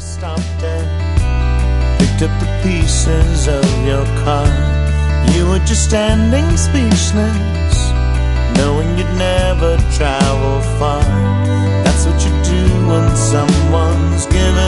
stopped dead, picked up the pieces of your car. You were just standing speechless, knowing you'd never travel far. That's what you do when someone's giving